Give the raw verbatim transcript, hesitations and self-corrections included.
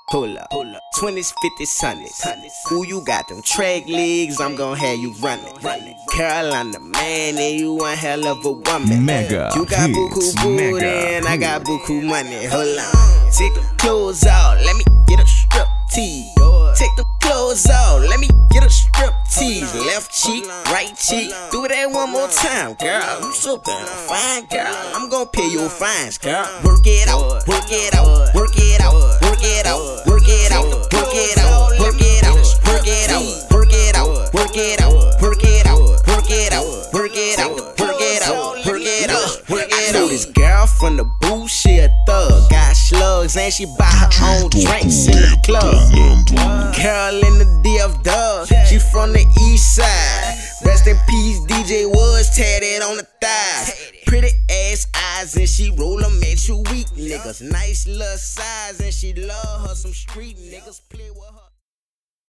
Pull up, pull up. twenties, fifties, hundreds. Who you got them track legs? I'm gon' have you running. Carolina, man, and you one hell of a woman. Mega you got hits, buku booty mega and I got buku money. Hold on, take the clothes off, let me get a strip tease. Take the clothes off, let me get a strip tease. Left cheek, right cheek, do that one more time, girl. You so damn fine, girl. I'm gon' pay your fines, girl. Work it out, work it out, work it out, work it out, work it out, work it out, work it out, work it out, work it out, work it out, work it out, work it out, work it out, work it out, work it out, work it out. Know this girl from the booth, she a thug. Got slugs and she buy her own drinks in the club. Girl in the D F Dub, she from the east side. Rest in peace, D J Woods, tatted on the thighs. Pretty ass eyes and she roll 'em at you weak niggas. Nice little size and she love her some street niggas. Play with her.